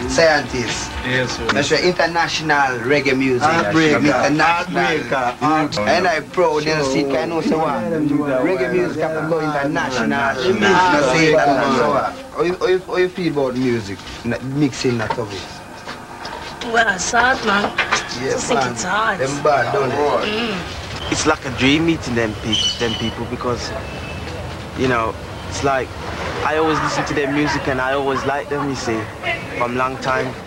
scientist. Yes, sir. That's right, international reggae music. International. And I'm proud to see, I know so what. Reggae music have to go international. How you feel about music? Mixing that of it? Well, it's hard, man. Yeah, I think it's hard. Them bad, don't it? It's like a dream meeting them people because, you know, it's like I always listen to their music and I always like them, you see, from long time.